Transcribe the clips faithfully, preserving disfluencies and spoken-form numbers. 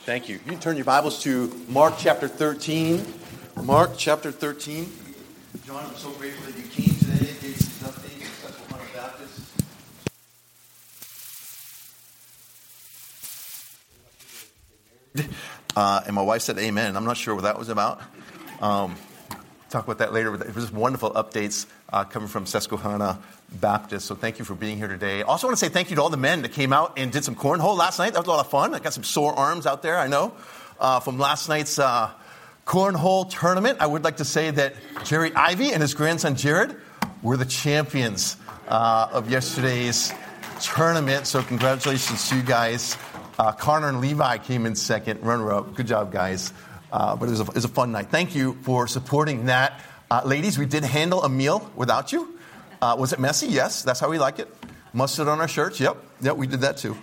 Thank you. You can turn your Bibles to Mark chapter thirteen. Mark chapter thirteen. John, I'm so grateful that you came today and gave these updates at Susquehanna Baptist. Uh, and my wife said amen. I'm not sure what that was about. Um, talk about that later. It was just wonderful updates uh, coming from Susquehanna Baptist. So thank you for being here today. Also want to say thank you to all the men that came out and did some cornhole last night. That was a lot of fun. I got some sore arms out there, I know, uh, from last night's uh, cornhole tournament. I would like to say that Jerry Ivy and his grandson Jared were the champions uh, of yesterday's tournament. So congratulations to you guys. Uh, Connor and Levi came in second, runner-up. Good job, guys. Uh, but it was, a, it was a fun night. Thank you for supporting that. Uh, ladies, we did handle a meal without you. Uh, was it messy? Yes. That's how we like it. Mustard on our shirts? Yep. Yep, we did that too.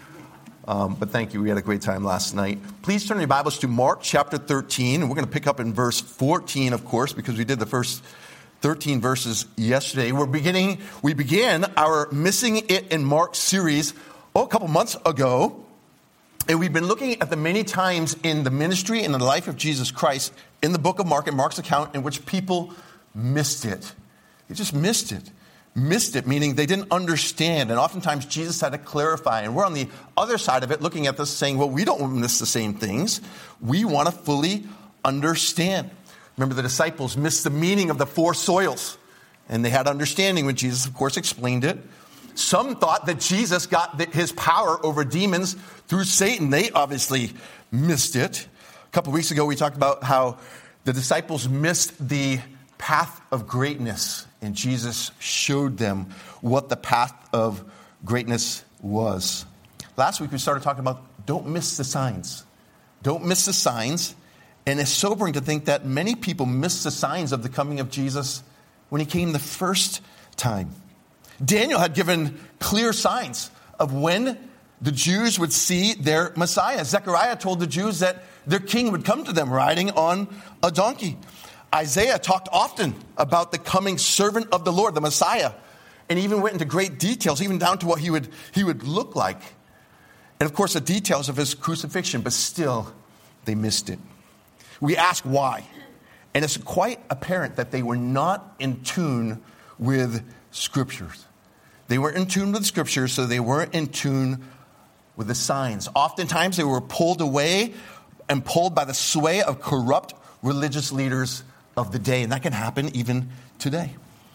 Um, but thank you. We had a great time last night. Please turn your Bibles to Mark chapter thirteen. And we're going to pick up in verse fourteen, of course, because we did the first thirteen verses yesterday. We're beginning, we began our Missing It in Mark series oh, a couple months ago. And we've been looking at the many times in the ministry and in the life of Jesus Christ in the book of Mark and Mark's account in which people missed it. They just missed it. Missed it, meaning they didn't understand. And oftentimes Jesus had to clarify. And we're on the other side of it looking at this saying, well, we don't miss the same things. We want to fully understand. Remember, the disciples missed the meaning of the four soils. And they had understanding when Jesus, of course, explained it. Some thought that Jesus got his power over demons through Satan. They obviously missed it. A couple weeks ago, we talked about how the disciples missed the path of greatness, and Jesus showed them what the path of greatness was. Last week, we started talking about don't miss the signs. Don't miss the signs. And it's sobering to think that many people miss the signs of the coming of Jesus when he came the first time. Daniel had given clear signs of when the Jews would see their Messiah. Zechariah told the Jews that their king would come to them riding on a donkey. Isaiah talked often about the coming servant of the Lord, the Messiah, and even went into great details, even down to what he would, he would look like. And of course, the details of his crucifixion, but still, they missed it. We ask why. And it's quite apparent that they were not in tune with Scriptures. They weren't in tune with Scripture, so they weren't in tune with the signs. Oftentimes, they were pulled away and pulled by the sway of corrupt religious leaders of the day. And that can happen even today.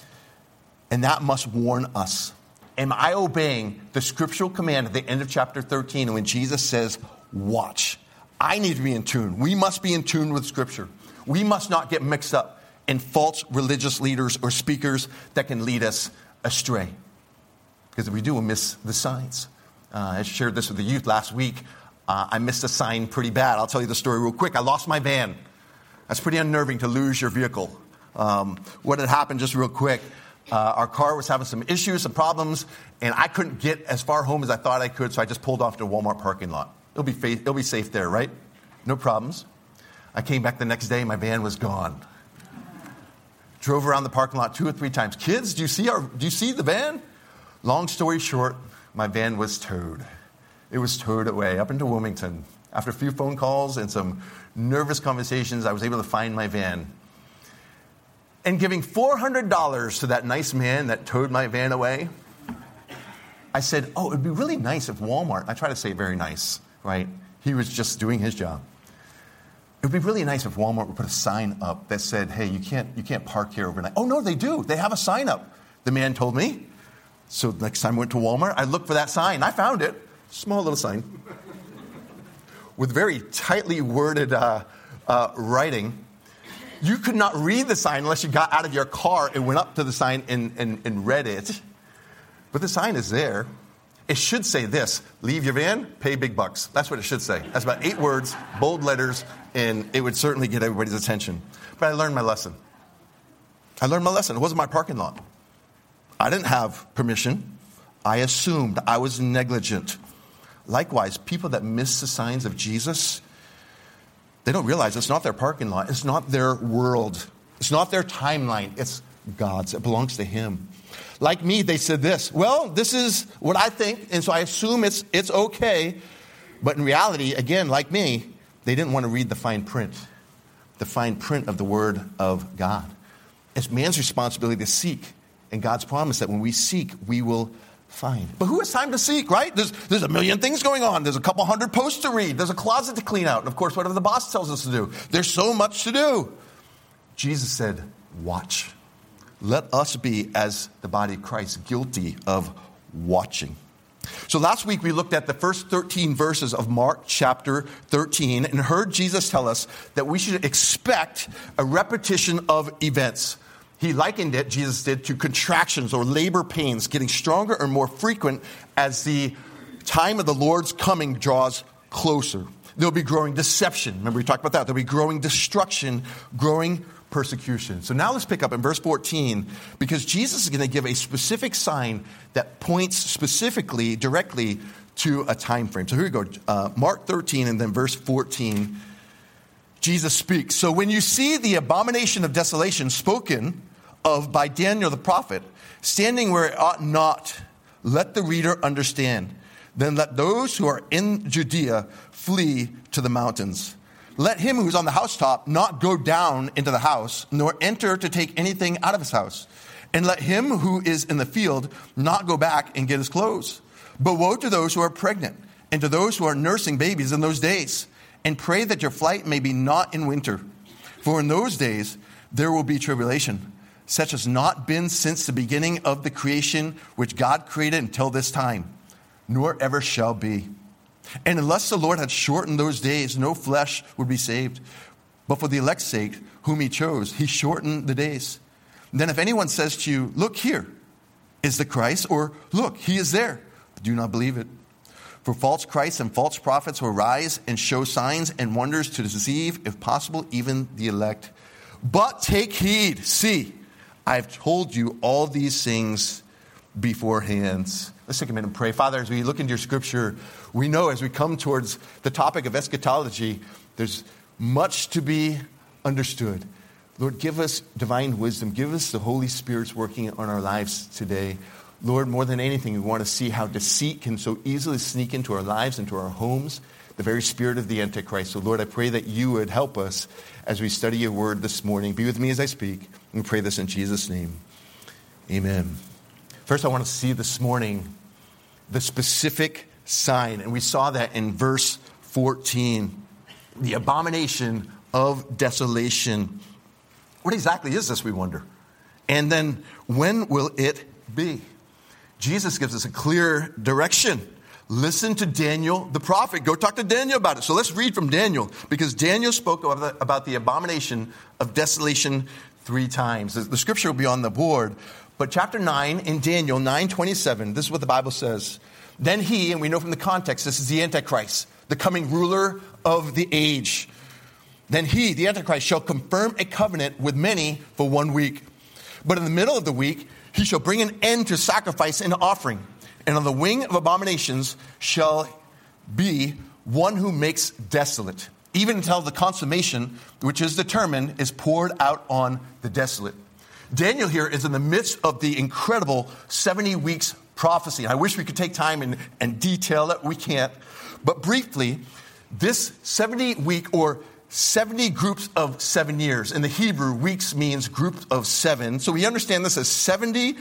And that must warn us. Am I obeying the scriptural command at the end of chapter thirteen when Jesus says, watch? I need to be in tune. We must be in tune with Scripture. We must not get mixed up in false religious leaders or speakers that can lead us astray. Because if we do, we'll miss the signs. Uh, I shared this with the youth last week. Uh, I missed a sign pretty bad. I'll tell you the story real quick. I lost my van. That's pretty unnerving to lose your vehicle. Um, what had happened, just real quick, uh, our car was having some issues, some problems, and I couldn't get as far home as I thought I could, so I just pulled off to a Walmart parking lot. It'll be, fa- it'll be safe there, right? No problems. I came back the next day, my van was gone. Drove around the parking lot two or three times. Kids, do you see our? Do you see the van? Long story short, my van was towed. It was towed away up into Wilmington. After a few phone calls and some nervous conversations, I was able to find my van. And giving four hundred dollars to that nice man that towed my van away, I said, oh, it would be really nice if Walmart, I try to say very nice, right? He was just doing his job. It would be really nice if Walmart would put a sign up that said, hey, you can't, you can't park here overnight. Oh, no, they do. They have a sign up. The man told me. So next time I went to Walmart, I looked for that sign. I found it. Small little sign. With very tightly worded uh, uh, writing. You could not read the sign unless you got out of your car and went up to the sign and, and, and read it. But the sign is there. It should say this: leave your van, pay big bucks. That's what it should say. That's about eight words, bold letters, and it would certainly get everybody's attention. But I learned my lesson. I learned my lesson. It wasn't my parking lot. I didn't have permission. I assumed. I was negligent. Likewise, people that miss the signs of Jesus, they don't realize it's not their parking lot. It's not their world. It's not their timeline. It's God's. It belongs to Him. Like me, they said this: well, this is what I think, and so I assume it's it's okay. But in reality, again, like me, they didn't want to read the fine print, the fine print of the Word of God. It's man's responsibility to seek, and God's promise that when we seek, we will find. But who has time to seek, right? There's, there's a million things going on. There's a couple hundred posts to read. There's a closet to clean out. And of course, whatever the boss tells us to do. There's so much to do. Jesus said, watch. Let us be, as the body of Christ, guilty of watching. So last week we looked at the first thirteen verses of Mark chapter thirteen and heard Jesus tell us that we should expect a repetition of events. He likened it, Jesus did, to contractions or labor pains getting stronger or more frequent as the time of the Lord's coming draws closer. There'll be growing deception. Remember we talked about that. There'll be growing destruction, growing persecution. So now let's pick up in verse fourteen, because Jesus is going to give a specific sign that points specifically, directly to a time frame. So here we go. Uh, Mark thirteen and then verse fourteen. Jesus speaks. So when you see the abomination of desolation spoken of by Daniel the prophet, standing where it ought not, let the reader understand. Then let those who are in Judea flee to the mountains. Let him who is on the housetop not go down into the house, nor enter to take anything out of his house. And let him who is in the field not go back and get his clothes. But woe to those who are pregnant, and to those who are nursing babies in those days. And pray that your flight may be not in winter. For in those days there will be tribulation, such as not been since the beginning of the creation which God created until this time, nor ever shall be. And unless the Lord had shortened those days, no flesh would be saved. But for the elect's sake, whom he chose, he shortened the days. Then if anyone says to you, look, here is the Christ, or look, he is there, do not believe it. For false Christs and false prophets will rise and show signs and wonders to deceive, if possible, even the elect. But take heed, see, I have told you all these things beforehand. Let's take a minute and pray. Father, as we look into your scripture, we know as we come towards the topic of eschatology, there's much to be understood. Lord, give us divine wisdom. Give us the Holy Spirit's working on our lives today. Lord, more than anything, we want to see how deceit can so easily sneak into our lives, into our homes, the very spirit of the Antichrist. So, Lord, I pray that you would help us as we study your word this morning. Be with me as I speak. We pray this in Jesus' name. Amen. First, I want to see this morning the specific sign. And we saw that in verse fourteen. The abomination of desolation. What exactly is this, we wonder? And then, when will it be? Jesus gives us a clear direction. Listen to Daniel the prophet. Go talk to Daniel about it. So let's read from Daniel, because Daniel spoke about the abomination of desolation three times. The scripture will be on the board. But chapter nine in Daniel, nine twenty-seven, this is what the Bible says. Then he, and we know from the context, this is the Antichrist, the coming ruler of the age. Then he, the Antichrist, shall confirm a covenant with many for one week. But in the middle of the week, he shall bring an end to sacrifice and offering. And on the wing of abominations shall be one who makes desolate, even until the consummation, which is determined, is poured out on the desolate. Daniel here is in the midst of the incredible seventy weeks prophecy. I wish we could take time and, and detail it. We can't. But briefly, this seventy week or seventy groups of seven years. In the Hebrew, weeks means groups of seven. So we understand this as seventy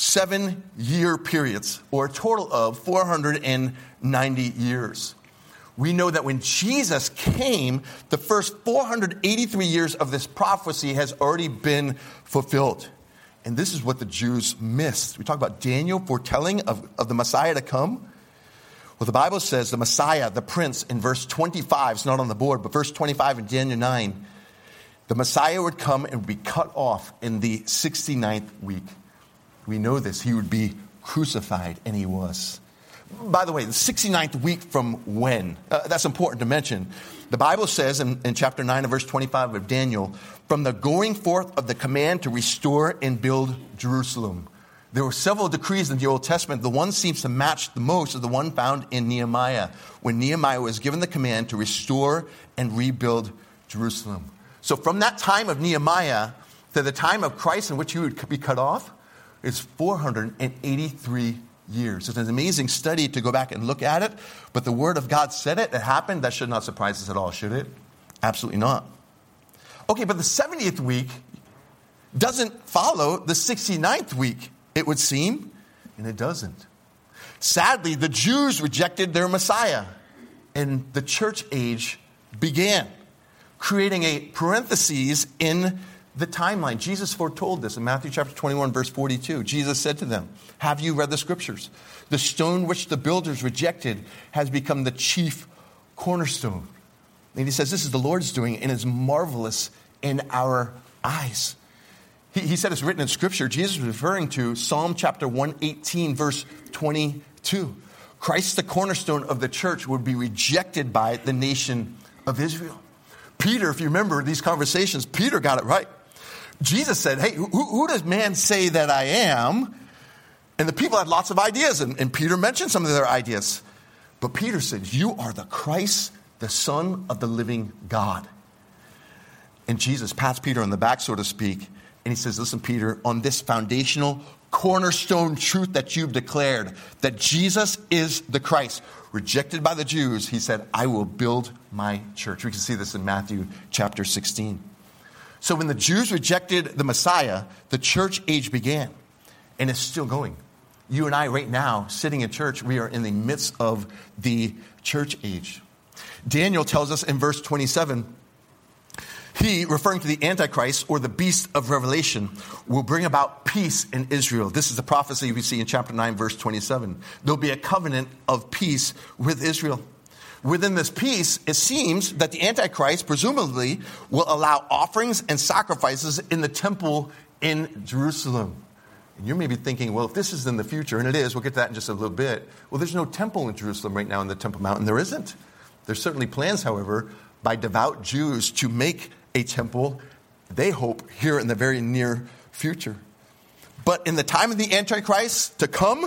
seven-year periods, or a total of four hundred ninety years. We know that when Jesus came, the first four hundred eighty-three years of this prophecy has already been fulfilled. And this is what the Jews missed. We talk about Daniel foretelling of, of the Messiah to come. Well, the Bible says the Messiah, the Prince, in verse twenty-five, it's not on the board, but verse twenty-five in Daniel nine, the Messiah would come and would be cut off in the sixty-ninth week. We know this. He would be crucified, and he was. By the way, the sixty-ninth week from when? Uh, that's important to mention. The Bible says in, in chapter nine and verse twenty-five of Daniel, from the going forth of the command to restore and build Jerusalem. There were several decrees in the Old Testament. The one seems to match the most is the one found in Nehemiah, when Nehemiah was given the command to restore and rebuild Jerusalem. So from that time of Nehemiah to the time of Christ in which he would be cut off, is four hundred eighty-three years. It's an amazing study to go back and look at it, but the Word of God said it, it happened. That should not surprise us at all, should it? Absolutely not. Okay, but the seventieth week doesn't follow the sixty-ninth week, it would seem, and it doesn't. Sadly, the Jews rejected their Messiah, and the church age began, creating a parenthesis in the timeline. Jesus foretold this in Matthew chapter twenty-one, verse forty-two. Jesus said to them, "Have you read the scriptures? The stone which the builders rejected has become the chief cornerstone." And he says, this is the Lord's doing, and is marvelous in our eyes. He, he said it's written in scripture. Jesus was referring to Psalm chapter one eighteen, verse twenty-two. Christ, the cornerstone of the church, would be rejected by the nation of Israel. Peter, if you remember these conversations, Peter got it right. Jesus said, hey, who, who does man say that I am? And the people had lots of ideas, and, and Peter mentioned some of their ideas. But Peter said, you are the Christ, the Son of the living God. And Jesus pats Peter on the back, so to speak, and he says, listen, Peter, on this foundational cornerstone truth that you've declared, that Jesus is the Christ, rejected by the Jews, he said, I will build my church. We can see this in Matthew chapter sixteen. So when the Jews rejected the Messiah, the church age began, and it's still going. You and I right now, sitting in church, we are in the midst of the church age. Daniel tells us in verse twenty-seven, he, referring to the Antichrist or the beast of Revelation, will bring about peace in Israel. This is the prophecy we see in chapter nine, verse twenty-seven. There'll be a covenant of peace with Israel. Within this peace, it seems that the Antichrist presumably will allow offerings and sacrifices in the temple in Jerusalem. And you may be thinking, well, if this is in the future, and it is, we'll get to that in just a little bit. Well, there's no temple in Jerusalem right now in the Temple Mount, and there isn't. There's certainly plans, however, by devout Jews to make a temple, they hope, here in the very near future. But in the time of the Antichrist to come,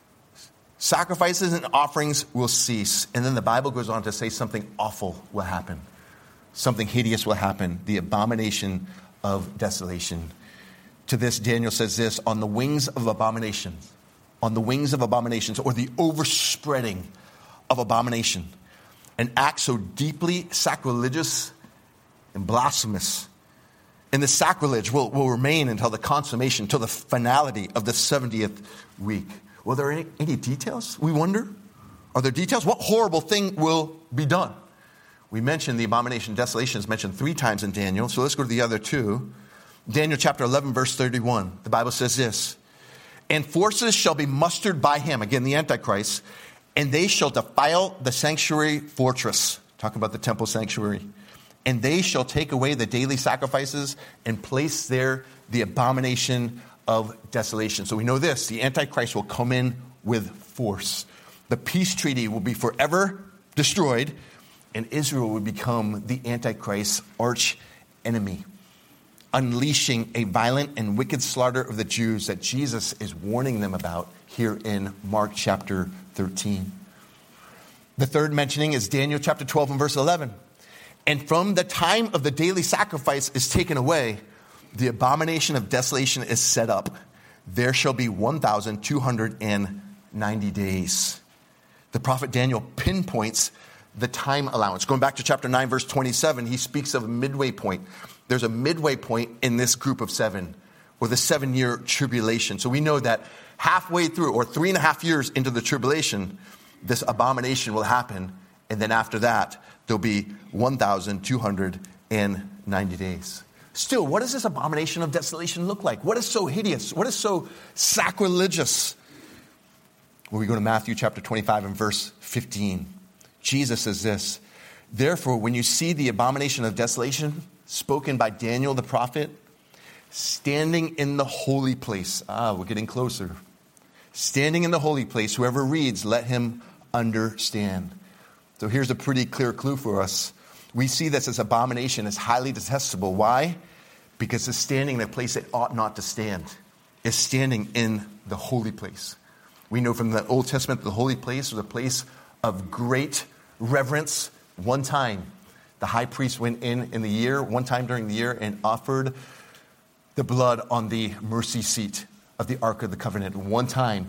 sacrifices and offerings will cease. And then the Bible goes on to say something awful will happen. Something hideous will happen. The abomination of desolation. To this, Daniel says this, on the wings of abominations, on the wings of abominations, or the overspreading of abomination, an act so deeply sacrilegious and blasphemous. And the sacrilege will, will remain until the consummation, until the finality of the seventieth week. Well, are there any, any details, we wonder? Are there details? What horrible thing will be done? We mentioned the abomination of desolation is mentioned three times in Daniel, so let's go to the other two. Daniel chapter eleven, verse thirty-one. The Bible says this, and forces shall be mustered by him, again the Antichrist, and they shall defile the sanctuary fortress. Talking about the temple sanctuary. And they shall take away the daily sacrifices and place there the abomination of desolation. So we know this, the Antichrist will come in with force. The peace treaty will be forever destroyed, and Israel will become the Antichrist's arch enemy, unleashing a violent and wicked slaughter of the Jews that Jesus is warning them about here in Mark chapter thirteen. The third mentioning is Daniel chapter twelve and verse eleven. And from the time of the daily sacrifice is taken away, the abomination of desolation is set up. There shall be one thousand two hundred ninety days. The prophet Daniel pinpoints the time allowance. Going back to chapter nine, verse twenty-seven, he speaks of a midway point. There's a midway point in this group of seven, or the seven-year tribulation. So we know that halfway through, or three and a half years into the tribulation, this abomination will happen. And then after that, there'll be one thousand two hundred ninety days. Still, what does this abomination of desolation look like? What is so hideous? What is so sacrilegious? Well, we go to Matthew chapter twenty-five and verse fifteen. Jesus says this, therefore, when you see the abomination of desolation spoken by Daniel the prophet, standing in the holy place. Ah, we're getting closer. Standing in the holy place, whoever reads, let him understand. So here's a pretty clear clue for us. We see this as abomination is highly detestable. Why? Because it's standing in a place it ought not to stand. It's standing in the holy place. We know from the Old Testament that the holy place was a place of great reverence. One time, the high priest went in in the year, one time during the year, and offered the blood on the mercy seat of the Ark of the Covenant. One time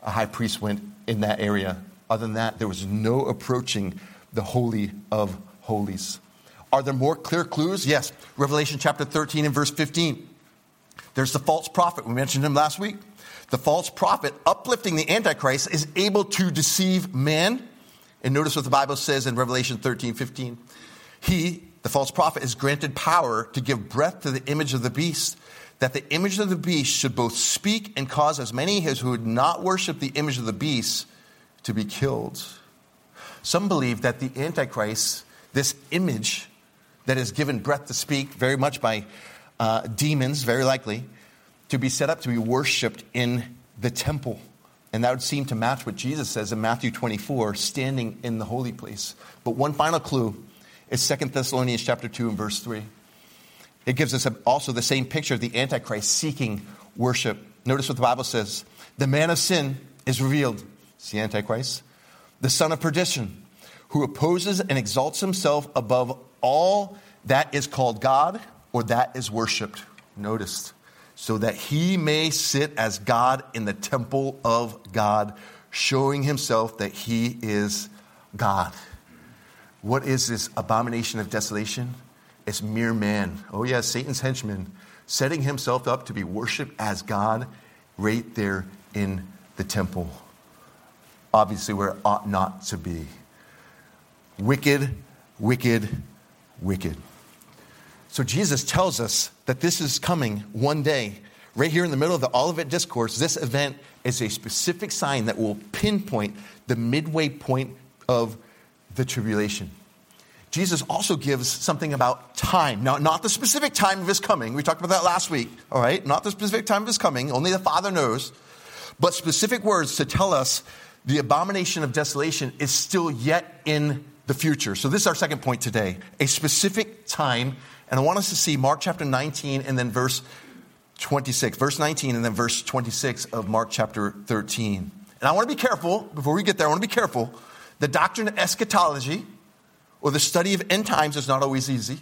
a high priest went in that area. Other than that, there was no approaching the Holy of Holies. Are there more clear clues? Yes. Revelation chapter thirteen and verse fifteen. There's the false prophet. We mentioned him last week. The false prophet, uplifting the Antichrist, is able to deceive man. And notice what the Bible says in Revelation thirteen fifteen. He, the false prophet, is granted power to give breath to the image of the beast, that the image of the beast should both speak and cause as many as who would not worship the image of the beast to be killed. Some believe that the Antichrist, this image that is given breath to speak, very much by uh, demons, very likely, to be set up to be worshipped in the temple. And that would seem to match what Jesus says in Matthew twenty-four, standing in the holy place. But one final clue is Second Thessalonians chapter two and verse three. It gives us also the same picture of the Antichrist seeking worship. Notice what the Bible says. The man of sin is revealed. It's the Antichrist. The son of perdition, who opposes and exalts himself above all that is called God or that is worshipped. Notice. So that he may sit as God in the temple of God, showing himself that he is God. What is this abomination of desolation? It's mere man. Oh yeah, Satan's henchman, setting himself up to be worshipped as God right there in the temple. Obviously where it ought not to be. Wicked, wicked, wicked. So Jesus tells us that this is coming one day. Right here in the middle of the Olivet Discourse, this event is a specific sign that will pinpoint the midway point of the tribulation. Jesus also gives something about time. Now, not the specific time of his coming. We talked about that last week, all right? Not the specific time of his coming. Only the Father knows. But specific words to tell us the abomination of desolation is still yet in the future. So this is our second point today. A specific time. And I want us to see Mark chapter nineteen and then verse twenty-six. Verse nineteen and then verse twenty-six of Mark chapter thirteen. And I want to be careful, before we get there, I want to be careful. The doctrine of eschatology, or the study of end times, is not always easy.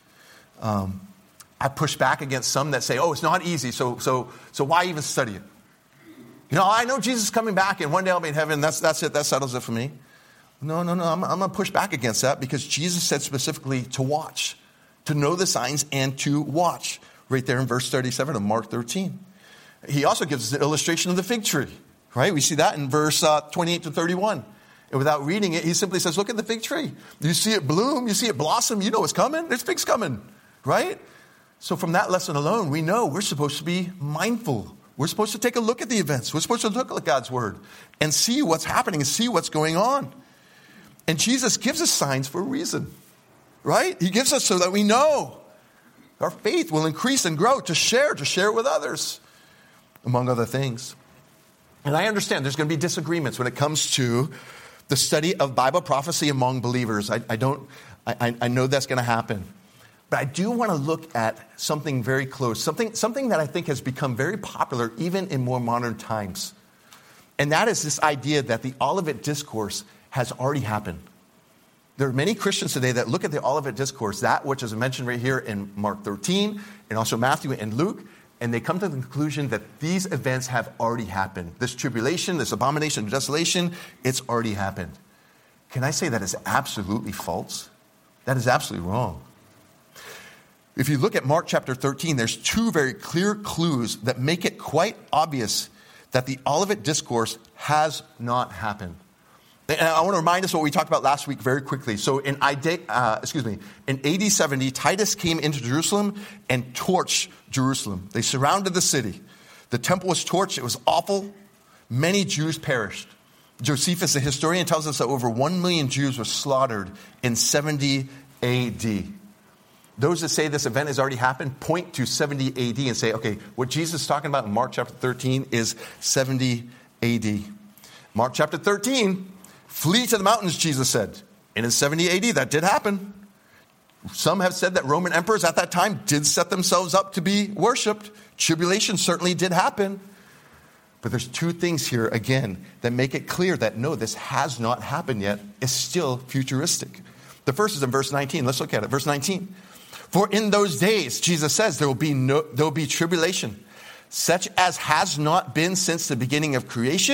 Um, I push back against some that say, oh, it's not easy, so so so why even study it? You know, I know Jesus is coming back and one day I'll be in heaven. That's, that's it. That settles it for me. No, no, no. I'm, I'm going to push back against that because Jesus said specifically to watch, to know the signs and to watch. Right there in verse thirty-seven of Mark thirteen. He also gives us an illustration of the fig tree. Right? We see that in verse uh, twenty-eight to thirty-one. And without reading it, he simply says, look at the fig tree. You see it bloom. You see it blossom. You know it's coming. There's figs coming. Right? So from that lesson alone, we know we're supposed to be mindful. We're supposed to take a look at the events. We're supposed to look at God's word and see what's happening and see what's going on. And Jesus gives us signs for a reason. Right? He gives us so that we know. Our faith will increase and grow to share, to share with others, among other things. And I understand there's going to be disagreements when it comes to the study of Bible prophecy among believers. I, I don't, I, I know that's going to happen. But I do want to look at something very close, something, something that I think has become very popular even in more modern times. And that is this idea that the Olivet Discourse has already happened. There are many Christians today that look at the Olivet Discourse, that which is mentioned right here in Mark thirteen, and also Matthew and Luke, and they come to the conclusion that these events have already happened. This tribulation, this abomination of desolation, it's already happened. Can I say that is absolutely false? That is absolutely wrong. If you look at Mark chapter thirteen, there's two very clear clues that make it quite obvious that the Olivet Discourse has not happened. And I want to remind us what we talked about last week very quickly. So in uh, excuse me, in A D seventy, Titus came into Jerusalem and torched Jerusalem. They surrounded the city. The temple was torched. It was awful. Many Jews perished. Josephus, the historian, tells us that over one million Jews were slaughtered in seventy A D. Those that say this event has already happened point to seventy A D and say, okay, what Jesus is talking about in Mark chapter thirteen is seventy A D. Mark chapter thirteen, flee to the mountains, Jesus said. And in seventy A D, that did happen. Some have said that Roman emperors at that time did set themselves up to be worshipped. Tribulation certainly did happen. But there's two things here, again, that make it clear that no, this has not happened yet. It's still futuristic. The first is in verse nineteen. Let's look at it. Verse nineteen. For in those days, Jesus says, there will be no, there will be tribulation, such as has not been since the beginning of creation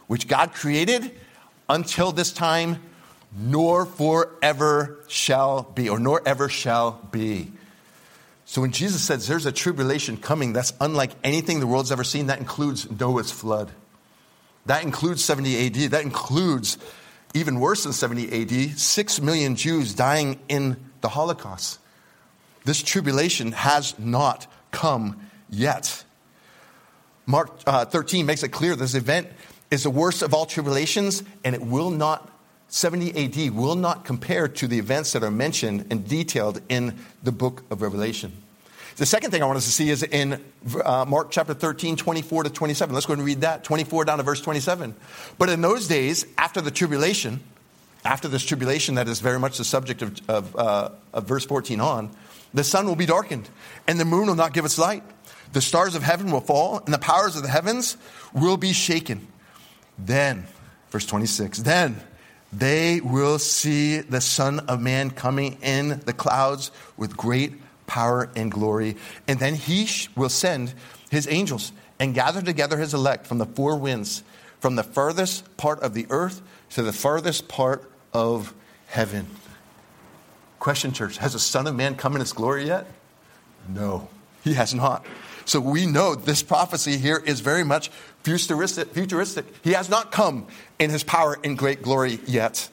which God created until this time, nor forever shall be, or nor ever shall be. So when Jesus says there's a tribulation coming that's unlike anything the world's ever seen, that includes Noah's flood. That includes seventy A D. That includes, even worse than seventy A D, six million Jews dying in the Holocaust. This tribulation has not come yet. Mark uh, thirteen makes it clear this event is the worst of all tribulations, and it will not, seventy A D will not compare to the events that are mentioned and detailed in the book of Revelation. The second thing I want us to see is in uh, Mark chapter thirteen, twenty-four to twenty-seven. Let's go ahead and read that, twenty-four down to verse twenty-seven. But in those days, after the tribulation, after this tribulation that is very much the subject of, of, uh, of verse fourteen on, the sun will be darkened, and the moon will not give its light. The stars of heaven will fall, and the powers of the heavens will be shaken. Then, verse twenty-six, then they will see the Son of Man coming in the clouds with great power and glory. And then he will send his angels and gather together his elect from the four winds, from the furthest part of the earth to the furthest part of heaven. Question, church, has the Son of Man come in his glory yet? No, he has not. So we know this prophecy here is very much futuristic. futuristic. He has not come in his power and great glory yet.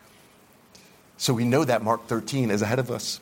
So we know that Mark thirteen is ahead of us.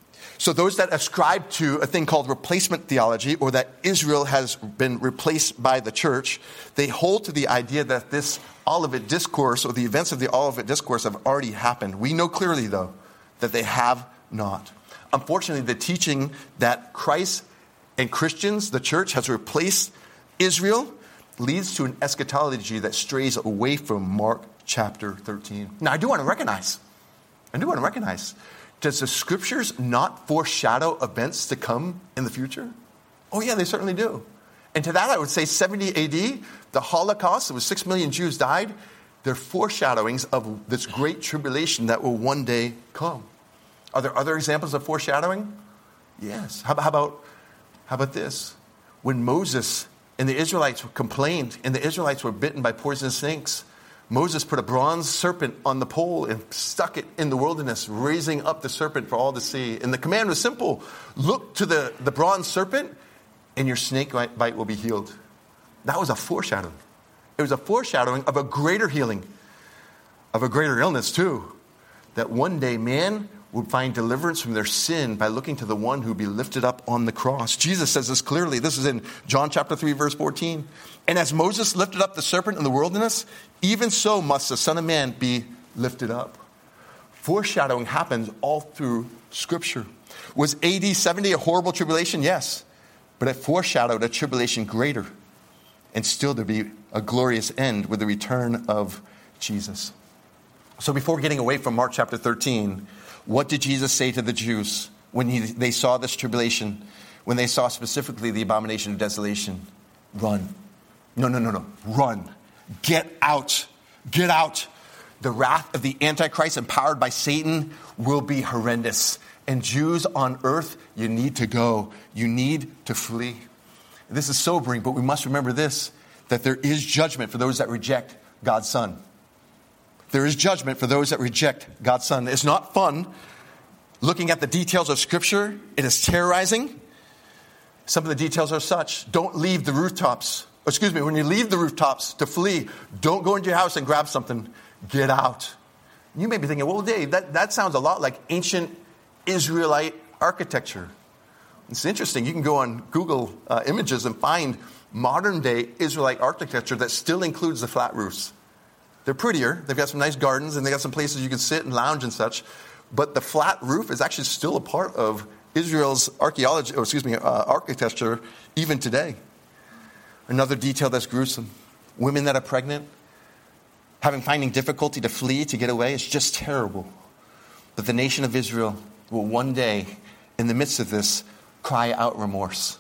So those that ascribe to a thing called replacement theology, or that Israel has been replaced by the church, they hold to the idea that this Olivet Discourse, or the events of the Olivet Discourse, have already happened. We know clearly, though, that they have not. Unfortunately, the teaching that Christ and Christians, the church, has replaced Israel leads to an eschatology that strays away from Mark chapter thirteen. Now, I do want to recognize, I do want to recognize, does the scriptures not foreshadow events to come in the future? Oh, yeah, they certainly do. And to that, I would say seventy A D, the Holocaust, it was six million Jews died. They're foreshadowings of this great tribulation that will one day come. Are there other examples of foreshadowing? Yes. How, how about, how about this? When Moses and the Israelites complained, and the Israelites were bitten by poisonous snakes, Moses put a bronze serpent on the pole and stuck it in the wilderness, raising up the serpent for all to see. And the command was simple. Look to the, the bronze serpent, and your snake bite will be healed. That was a foreshadowing. It was a foreshadowing of a greater healing, of a greater illness too. That one day man would find deliverance from their sin by looking to the one who would be lifted up on the cross. Jesus says this clearly. This is in John chapter three, verse fourteen. And as Moses lifted up the serpent in the wilderness, even so must the Son of Man be lifted up. Foreshadowing happens all through Scripture. Was A D seventy a horrible tribulation? Yes. But it foreshadowed a tribulation greater, and still to be a glorious end with the return of Jesus. So before getting away from Mark chapter thirteen, what did Jesus say to the Jews when he, they saw this tribulation, when they saw specifically the abomination of desolation? Run. No, no, no, no. Run. Get out. Get out. The wrath of the Antichrist, empowered by Satan, will be horrendous. And Jews on earth, you need to go. You need to flee. This is sobering, but we must remember this, that there is judgment for those that reject God's Son. There is judgment for those that reject God's Son. It's not fun looking at the details of Scripture. It is terrorizing. Some of the details are such. Don't leave the rooftops. Excuse me, when you leave the rooftops to flee, don't go into your house and grab something. Get out. You may be thinking, well, Dave, that, that sounds a lot like ancient Israelite architecture. It's interesting. You can go on Google uh, Images and find modern-day Israelite architecture that still includes the flat roofs. They're prettier. They've got some nice gardens, and they've got some places you can sit and lounge and such. But the flat roof is actually still a part of Israel's archaeology, or excuse me, uh, architecture even today. Another detail that's gruesome. Women that are pregnant, having finding difficulty to flee, to get away, it's just terrible. But the nation of Israel will one day, in the midst of this, cry out remorse.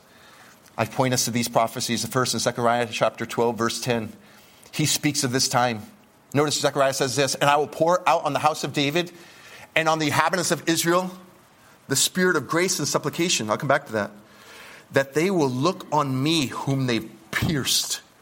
I point us to these prophecies. The first in Zechariah chapter twelve, verse ten. He speaks of this time. Notice Zechariah says this, and I will pour out on the house of David and on the inhabitants of Israel the spirit of grace and supplication. I'll come back to that. That they will look on me whom they pierced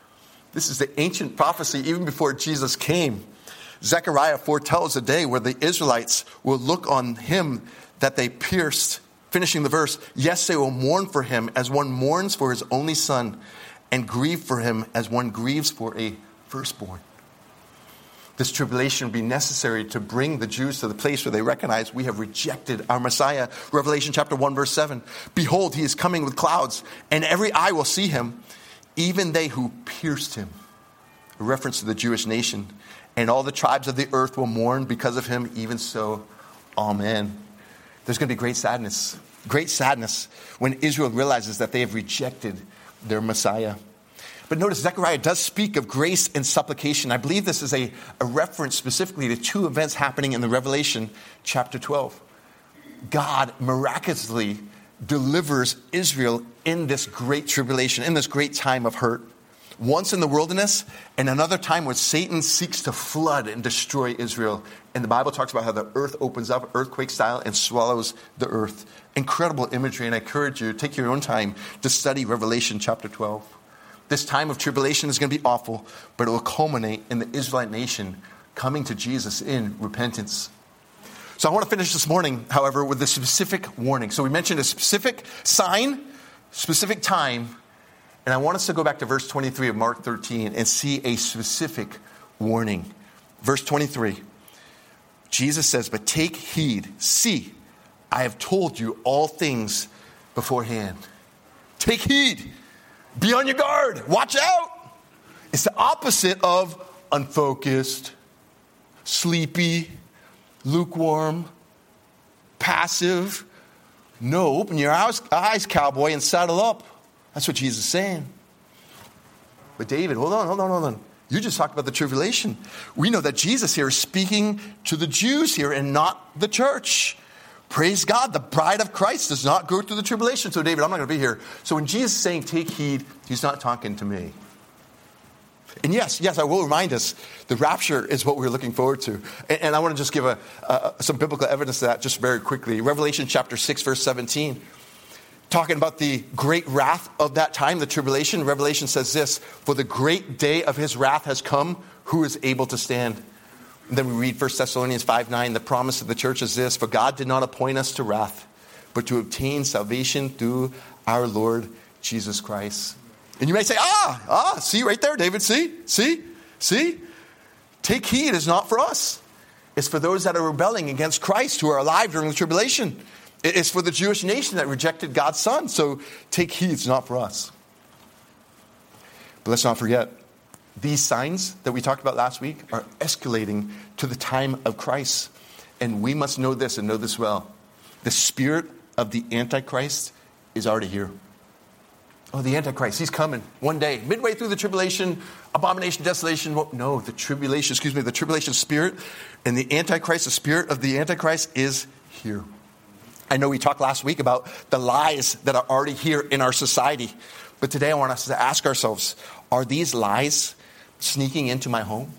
This is the ancient prophecy even before Jesus came. Zechariah foretells a day where the Israelites will look on him that they pierced. Finishing the verse, yes, they will mourn for him as one mourns for his only son, and grieve for him as one grieves for a firstborn. This tribulation will be necessary to bring the Jews to the place where they recognize we have rejected our Messiah. Revelation chapter one, verse seven. Behold, he is coming with clouds, and every eye will see him, even they who pierced him. A reference to the Jewish nation. And all the tribes of the earth will mourn because of him. Even so, amen. There's going to be great sadness. Great sadness when Israel realizes that they have rejected their Messiah. But notice Zechariah does speak of grace and supplication. I believe this is a, a reference specifically to two events happening in the Revelation chapter twelve. God miraculously delivers Israel in this great tribulation, in this great time of hurt. Once in the wilderness, and another time where Satan seeks to flood and destroy Israel. And the Bible talks about how the earth opens up, earthquake style, and swallows the earth. Incredible imagery, and I encourage you to take your own time to study Revelation chapter twelve. This time of tribulation is going to be awful, but it will culminate in the Israelite nation coming to Jesus in repentance. So I want to finish this morning, however, with a specific warning. So we mentioned a specific sign, specific time, and I want us to go back to verse twenty-three of Mark thirteen and see a specific warning. Verse twenty-three, Jesus says, but take heed, see, I have told you all things beforehand. Take heed. Be on your guard. Watch out. It's the opposite of unfocused, sleepy, lukewarm, passive. No, open your eyes, cowboy, and saddle up. That's what Jesus is saying. But David, hold on, hold on, hold on. You just talked about the tribulation. We know that Jesus here is speaking to the Jews here and not the church. Praise God, the bride of Christ does not go through the tribulation. So David, I'm not going to be here. So when Jesus is saying take heed, he's not talking to me. And yes, yes, I will remind us, the rapture is what we're looking forward to. And, and I want to just give a, uh, some biblical evidence to that just very quickly. Revelation chapter six, verse seventeen. Talking about the great wrath of that time, the tribulation. Revelation says this, for the great day of his wrath has come, who is able to stand? And then we read First Thessalonians five nine, the promise of the church is this, for God did not appoint us to wrath, but to obtain salvation through our Lord Jesus Christ. And you may say, ah, ah, see right there, David, see, see, see? Take heed is not for us. It's for those that are rebelling against Christ who are alive during the tribulation. It's for the Jewish nation that rejected God's son. So take heed, it's not for us. But let's not forget, these signs that we talked about last week are escalating to the time of Christ. And we must know this and know this well. The spirit of the Antichrist is already here. Oh, the Antichrist, he's coming one day, midway through the tribulation, abomination, desolation. No, the tribulation, excuse me, the tribulation spirit and the Antichrist, the spirit of the Antichrist is here. I know we talked last week about the lies that are already here in our society. But today I want us to ask ourselves, are these lies sneaking into my home?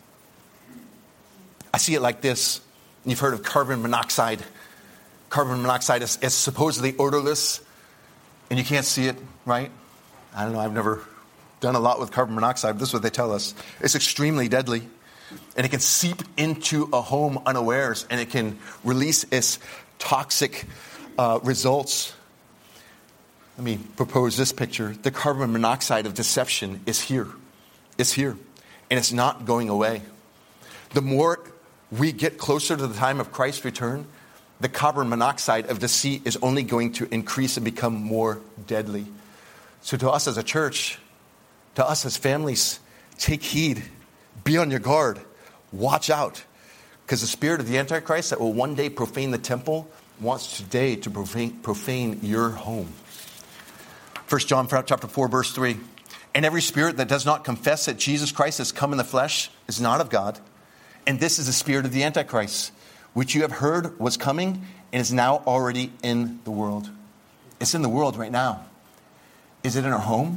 I see it like this. You've heard of carbon monoxide. Carbon monoxide is, is supposedly odorless, and you can't see it, right? I don't know, I've never done a lot with carbon monoxide, but this is what they tell us. It's extremely deadly, and it can seep into a home unawares, and it can release its toxic uh, results. Let me propose this picture. The carbon monoxide of deception is here. It's here, and it's not going away. The more we get closer to the time of Christ's return, the carbon monoxide of deceit is only going to increase and become more deadly. So to us as a church, to us as families, take heed, be on your guard, watch out. Because the spirit of the Antichrist that will one day profane the temple wants today to profane, profane your home. First John chapter four, verse three. And every spirit that does not confess that Jesus Christ has come in the flesh is not of God. And this is the spirit of the Antichrist, which you have heard was coming and is now already in the world. It's in the world right now. Is it in our home?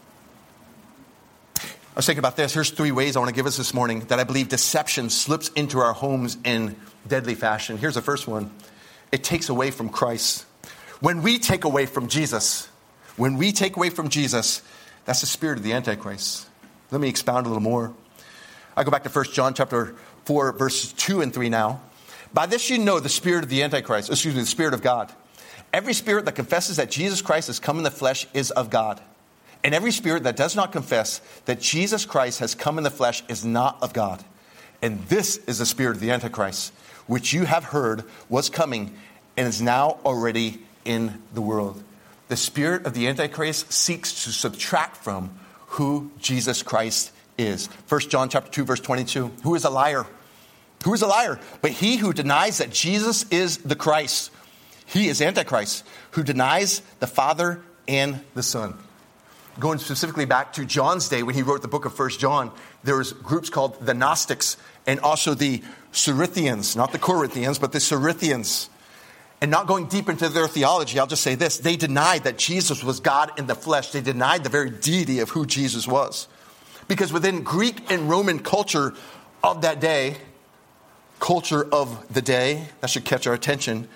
I was thinking about this. Here's three ways I want to give us this morning that I believe deception slips into our homes in deadly fashion. Here's the first one. It takes away from Christ. When we take away from Jesus, when we take away from Jesus, that's the spirit of the Antichrist. Let me expound a little more. I go back to First John chapter four, verses two and three now. By this you know the spirit of the Antichrist, excuse me, the Spirit of God. Every spirit that confesses that Jesus Christ has come in the flesh is of God. And every spirit that does not confess that Jesus Christ has come in the flesh is not of God. And this is the spirit of the Antichrist, which you have heard was coming and is now already in the world. The spirit of the Antichrist seeks to subtract from who Jesus Christ is. First John chapter two, verse twenty-two. Who is a liar? Who is a liar? But he who denies that Jesus is the Christ. He is Antichrist, who denies the Father and the Son. Going specifically back to John's day when he wrote the book of First John, there was groups called the Gnostics and also the Cerithians, not the Corinthians, but the Cerithians. And not going deep into their theology, I'll just say this. They denied that Jesus was God in the flesh. They denied the very deity of who Jesus was. Because within Greek and Roman culture of that day, culture of the day, that should catch our attention,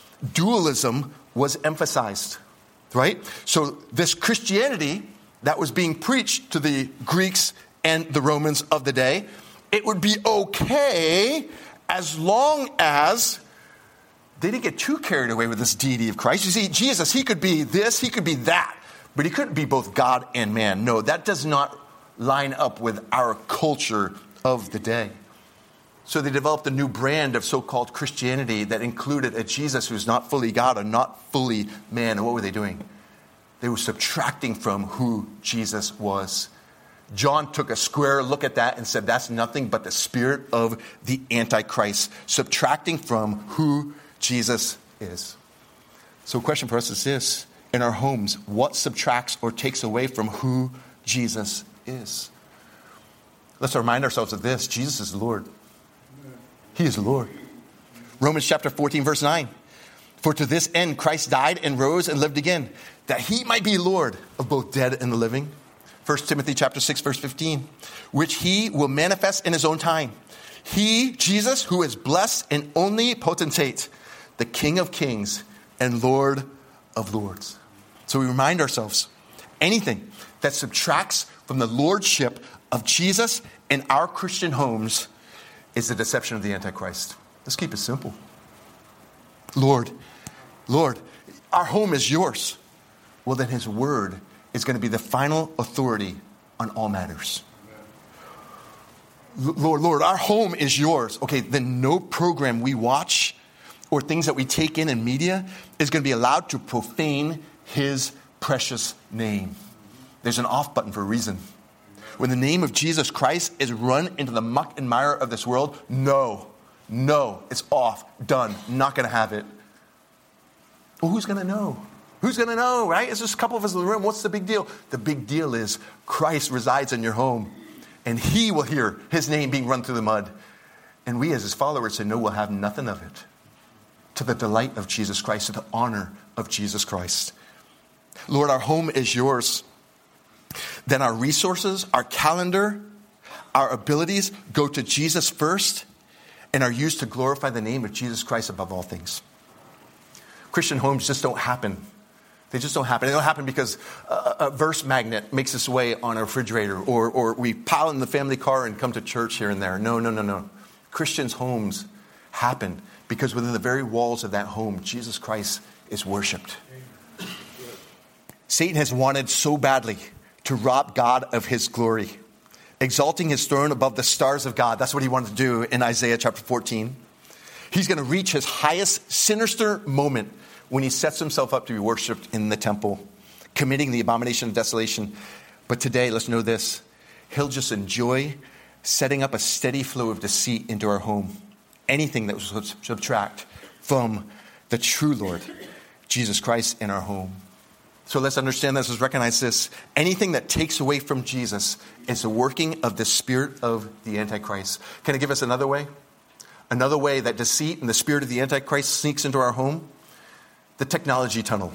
dualism was emphasized, right? So this Christianity that was being preached to the Greeks and the Romans of the day, it would be okay as long as they didn't get too carried away with this deity of Christ. You see, Jesus, he could be this, he could be that, but he couldn't be both God and man. No, that does not line up with our culture of the day. So they developed a new brand of so-called Christianity that included a Jesus who's not fully God and not fully man. And what were they doing? They were subtracting from who Jesus was. John took a square look at that and said, that's nothing but the spirit of the Antichrist, subtracting from who Jesus is. So a question for us is this. In our homes, what subtracts or takes away from who Jesus is? Let's remind ourselves of this. Jesus is Lord. He is Lord. Romans chapter fourteen, verse nine. For to this end Christ died and rose and lived again, that he might be Lord of both dead and the living. First Timothy chapter six, verse fifteen. Which he will manifest in his own time. He, Jesus, who is blessed and only potentate, the King of kings and Lord of lords. So we remind ourselves, anything that subtracts from the lordship of Jesus in our Christian homes is the deception of the Antichrist. Let's keep it simple. Lord, Lord, our home is yours. Well, then his word is going to be the final authority on all matters. Lord, Lord, our home is yours. Okay, then no program we watch or things that we take in in media is going to be allowed to profane his precious name. There's an off button for a reason. When the name of Jesus Christ is run into the muck and mire of this world, no, no, it's off, done, not going to have it. Well, who's going to know? Who's going to know, right? It's just a couple of us in the room. What's the big deal? The big deal is Christ resides in your home, and he will hear his name being run through the mud. And we as his followers say, no, we'll have nothing of it. To the delight of Jesus Christ, to the honor of Jesus Christ. Lord, our home is yours. Then our resources, our calendar, our abilities go to Jesus first and are used to glorify the name of Jesus Christ above all things. Christian homes just don't happen. They just don't happen. They don't happen because a, a verse magnet makes its way on a refrigerator or, or we pile in the family car and come to church here and there. No, no, no, no. Christians' homes happen because within the very walls of that home, Jesus Christ is worshipped. Satan has wanted so badly to rob God of his glory, exalting his throne above the stars of God. That's what he wanted to do in Isaiah chapter fourteen. He's going to reach his highest sinister moment when he sets himself up to be worshipped in the temple, committing the abomination of desolation. But today, let's know this. He'll just enjoy setting up a steady flow of deceit into our home. Anything that will subtract from the true Lord, Jesus Christ, in our home. So let's understand this, let's recognize this. Anything that takes away from Jesus is the working of the spirit of the Antichrist. Can I give us another way? Another way that deceit and the spirit of the Antichrist sneaks into our home? The technology tunnel.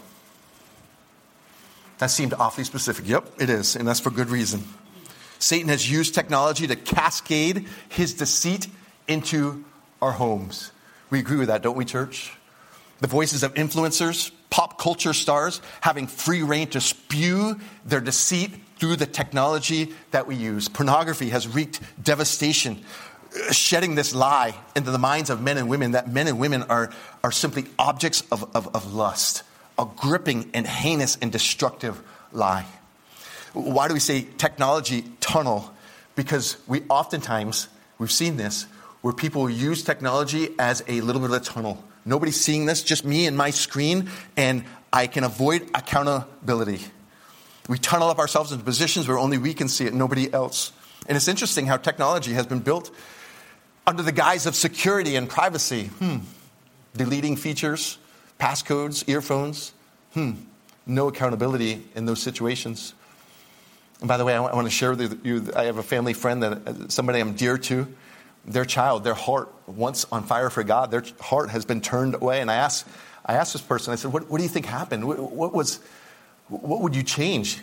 That seemed awfully specific. Yep, it is, and that's for good reason. Satan has used technology to cascade his deceit into our homes. We agree with that, don't we, church? The voices of influencers, pop culture stars having free reign to spew their deceit through the technology that we use. Pornography has wreaked devastation, shedding this lie into the minds of men and women that men and women are, are simply objects of, of, of lust, a gripping and heinous and destructive lie. Why do we say technology tunnel? Because we oftentimes, we've seen this, where people use technology as a little bit of a tunnel. Nobody's seeing this, just me and my screen, and I can avoid accountability. We tunnel up ourselves into positions where only we can see it, nobody else. And it's interesting how technology has been built under the guise of security and privacy. Hmm. Deleting features, passcodes, earphones. Hmm. No accountability in those situations. And by the way, I want to share with you, I have a family friend, that somebody I'm dear to. Their child, their heart, once on fire for God, their heart has been turned away. And I asked, I asked this person, I said, what, what do you think happened? What, what was, what would you change?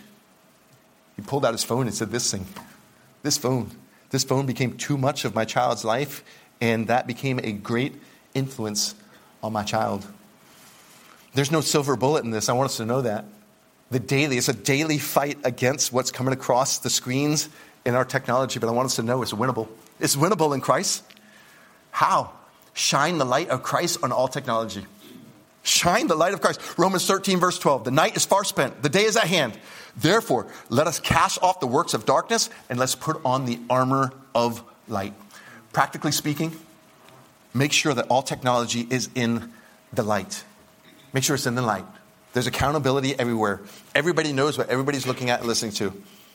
He pulled out his phone and said, this thing, this phone, this phone became too much of my child's life, and that became a great influence on my child. There's no silver bullet in this. I want us to know that. The daily, it's a daily fight against what's coming across the screens in our technology, but I want us to know it's winnable. It's winnable in Christ. How? Shine the light of Christ on all technology. Shine the light of Christ. Romans thirteen, verse twelve. The night is far spent. The day is at hand. Therefore, let us cast off the works of darkness and let's put on the armor of light. Practically speaking, make sure that all technology is in the light. Make sure it's in the light. There's accountability everywhere. Everybody knows what everybody's looking at and listening to.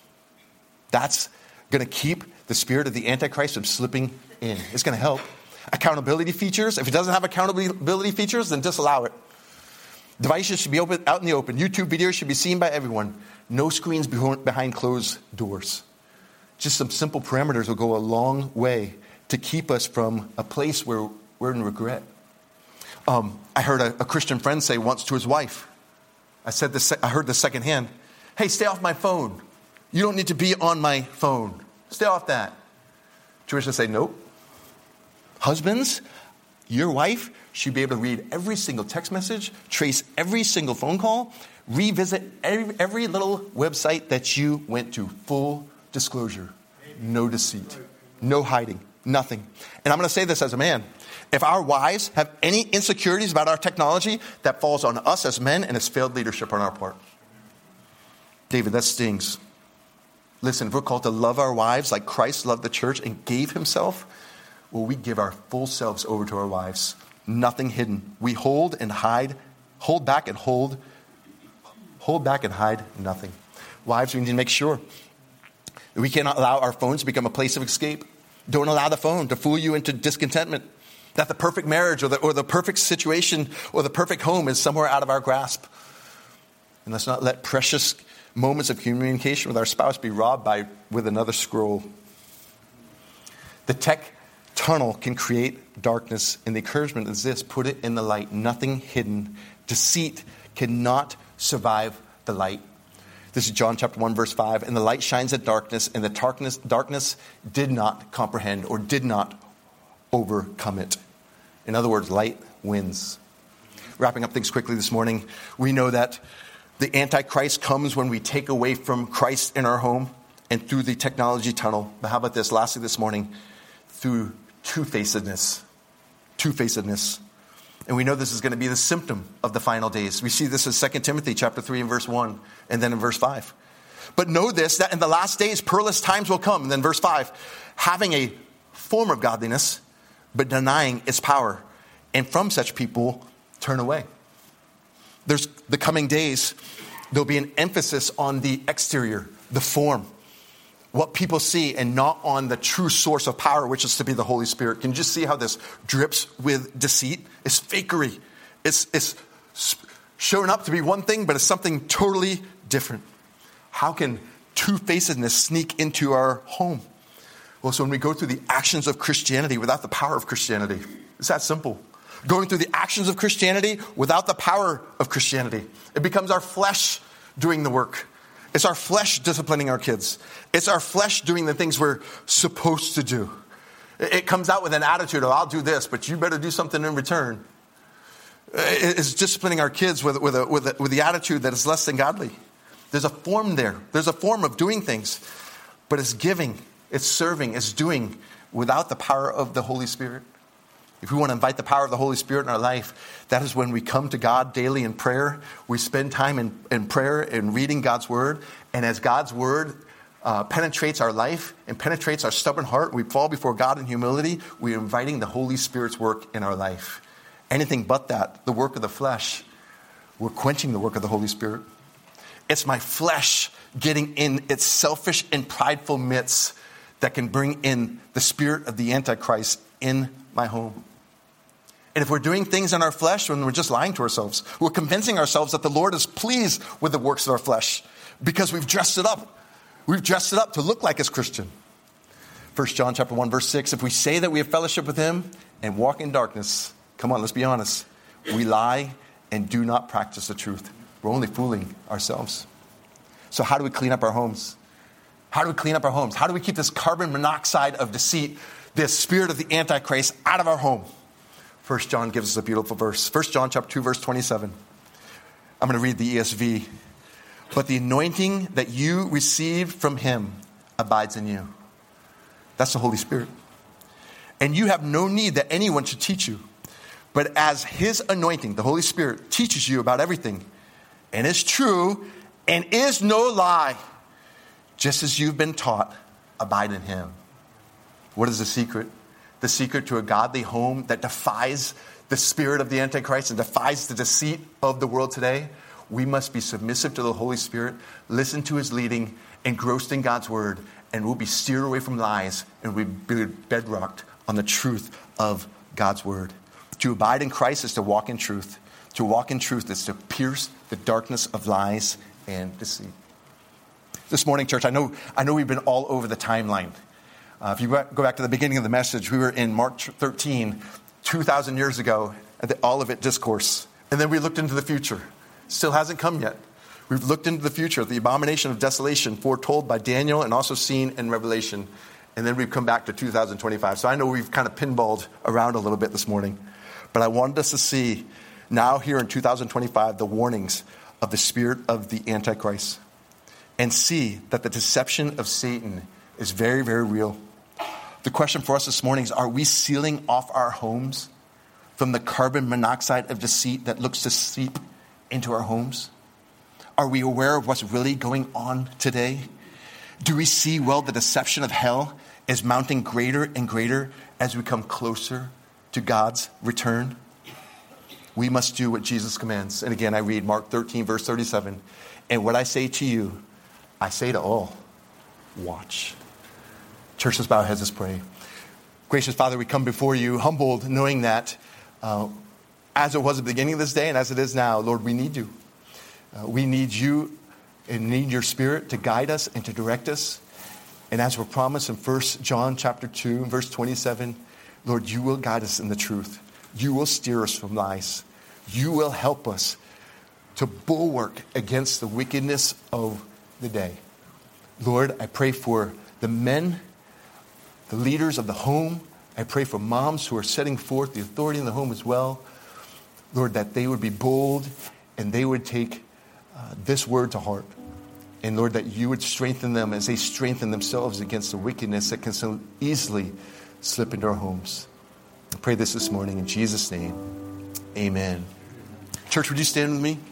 That's going to keep the spirit of the Antichrist from slipping in. It's going to help. Accountability features. If it doesn't have accountability features, then disallow it. Devices should be open, out in the open. YouTube videos should be seen by everyone. No screens behind closed doors. Just some simple parameters will go a long way to keep us from a place where we're in regret. Um, I heard a, a Christian friend say once to his wife, I said this, I heard this secondhand, hey, stay off my phone. You don't need to be on my phone. Stay off that. Teresa say, nope. Husbands, your wife should be able to read every single text message, trace every single phone call, revisit every, every little website that you went to. Full disclosure. No deceit. No hiding. Nothing. And I'm going to say this as a man. If our wives have any insecurities about our technology, that falls on us as men, and it's failed leadership on our part. David, that stings. Listen, if we're called to love our wives like Christ loved the church and gave himself, well, we give our full selves over to our wives. Nothing hidden. We hold and hide, hold back and hold, hold back and hide nothing. Wives, we need to make sure that we cannot allow our phones to become a place of escape. Don't allow the phone to fool you into discontentment. That the perfect marriage or the, or the perfect situation or the perfect home is somewhere out of our grasp. And let's not let precious moments of communication with our spouse be robbed by with another scroll. The tech tunnel can create darkness, and the encouragement is this: put it in the light. Nothing hidden. Deceit cannot survive the light. This is John chapter one, verse five. And the light shines at darkness, and the darkness, darkness did not comprehend or did not overcome it. In other words, light wins. Wrapping up things quickly this morning, we know that the Antichrist comes when we take away from Christ in our home and through the technology tunnel. But how about this? Lastly this morning, through two-facedness. Two-facedness. And we know this is going to be the symptom of the final days. We see this in Second Timothy chapter three and verse one, and then in verse five. But know this, that in the last days perilous times will come. And then verse five, having a form of godliness, but denying its power. And from such people turn away. There's the coming days, there'll be an emphasis on the exterior, the form, what people see, and not on the true source of power, which is to be the Holy Spirit. Can you just see how this drips with deceit? It's fakery. It's, it's showing up to be one thing, but it's something totally different. How can two-facedness sneak into our home? Well, so when we go through the actions of Christianity without the power of Christianity, it's that simple. Going through the actions of Christianity without the power of Christianity. It becomes our flesh doing the work. It's our flesh disciplining our kids. It's our flesh doing the things we're supposed to do. It comes out with an attitude of, I'll do this, but you better do something in return. is disciplining our kids with, with, a, with, a, with the attitude that is less than godly. There's a form there. There's a form of doing things. But it's giving, it's serving, it's doing without the power of the Holy Spirit. If we want to invite the power of the Holy Spirit in our life, that is when we come to God daily in prayer. We spend time in, in prayer and reading God's word. And as God's word uh, penetrates our life and penetrates our stubborn heart, we fall before God in humility. We are inviting the Holy Spirit's work in our life. Anything but that, the work of the flesh, we're quenching the work of the Holy Spirit. It's my flesh getting in its selfish and prideful midst that can bring in the spirit of the Antichrist in my home. And if we're doing things in our flesh, when we're just lying to ourselves, we're convincing ourselves that the Lord is pleased with the works of our flesh because we've dressed it up. We've dressed it up to look like it's Christian. First John chapter one, verse six, if we say that we have fellowship with him and walk in darkness, come on, let's be honest. We lie and do not practice the truth. We're only fooling ourselves. So how do we clean up our homes? How do we clean up our homes? How do we keep this carbon monoxide of deceit, this spirit of the Antichrist out of our home? First John gives us a beautiful verse. First John chapter two, verse twenty-seven. I'm going to read the E S V. But the anointing that you received from him abides in you. That's the Holy Spirit. And you have no need that anyone should teach you. But as his anointing, the Holy Spirit, teaches you about everything, and is true, and is no lie, just as you've been taught, abide in him. What is the secret? The secret to a godly home that defies the spirit of the Antichrist and defies the deceit of the world today? We must be submissive to the Holy Spirit, listen to his leading, engrossed in God's word, and we'll be steered away from lies, and we'll be bedrocked on the truth of God's word. To abide in Christ is to walk in truth. To walk in truth is to pierce the darkness of lies and deceit. This morning, church, I know I know we've been all over the timeline. Uh, if you go back to the beginning of the message, we were in Mark thirteen, two thousand years ago, at the Olivet Discourse. And then we looked into the future. Still hasn't come yet. We've looked into the future, the abomination of desolation foretold by Daniel and also seen in Revelation. And then we've come back to two thousand twenty-five. So I know we've kind of pinballed around a little bit this morning. But I wanted us to see now here in two thousand twenty-five the warnings of the spirit of the Antichrist. And see that the deception of Satan is very, very real. The question for us this morning is, are we sealing off our homes from the carbon monoxide of deceit that looks to seep into our homes? Are we aware of what's really going on today? Do we see, well, the deception of hell is mounting greater and greater as we come closer to God's return? We must do what Jesus commands. And again, I read Mark thirteen, verse thirty-seven. And what I say to you, I say to all, watch. Church, let's bow our heads, let's pray. Gracious Father, we come before you humbled, knowing that uh, as it was at the beginning of this day and as it is now, Lord, we need you. Uh, we need you and need your Spirit to guide us and to direct us. And as we're promised in First John chapter two, verse twenty-seven, Lord, you will guide us in the truth. You will steer us from lies. You will help us to bulwark against the wickedness of the day. Lord, I pray for the men, the leaders of the home. I pray for moms who are setting forth the authority in the home as well. Lord, that they would be bold and they would take uh, this word to heart. And Lord, that you would strengthen them as they strengthen themselves against the wickedness that can so easily slip into our homes. I pray this this morning in Jesus' name. Amen. Church, would you stand with me?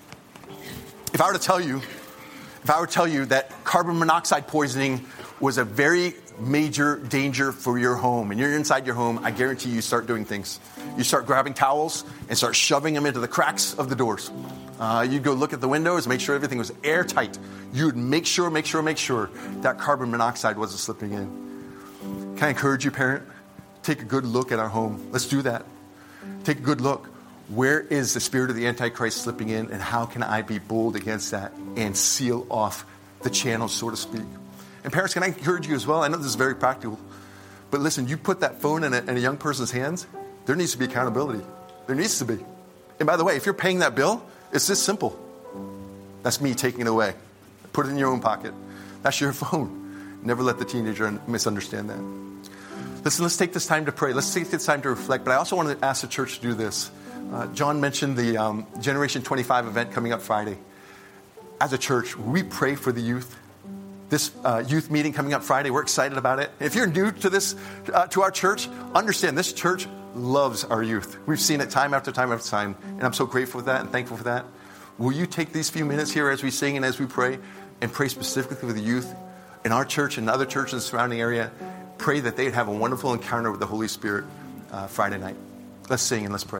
If I were to tell you, if I were to tell you that carbon monoxide poisoning was a very major danger for your home, and you're inside your home, I guarantee you start doing things. You start grabbing towels and start shoving them into the cracks of the doors. Uh, you'd go look at the windows, make sure everything was airtight. You'd make sure, make sure, make sure that carbon monoxide wasn't slipping in. Can I encourage you, parent? Take a good look at our home. Let's do that. Take a good look. Where is the spirit of the Antichrist slipping in, and how can I be bold against that and seal off the channel, so to speak? And parents, can I encourage you as well? I know this is very practical, but listen, you put that phone in a, in a young person's hands, there needs to be accountability. There needs to be. And by the way, if you're paying that bill, it's this simple. That's me taking it away. Put it in your own pocket. That's your phone. Never let the teenager misunderstand that. Listen, let's take this time to pray. Let's take this time to reflect. But I also want to ask the church to do this. Uh, John mentioned the um, Generation twenty-five event coming up Friday. As a church, we pray for the youth. This uh, youth meeting coming up Friday, we're excited about it. If you're new to this, uh, to our church, understand this church loves our youth. We've seen it time after time after time, and I'm so grateful for that and thankful for that. Will you take these few minutes here as we sing and as we pray, and pray specifically for the youth in our church and other churches in the surrounding area? Pray that they'd have a wonderful encounter with the Holy Spirit uh, Friday night. Let's sing and let's pray.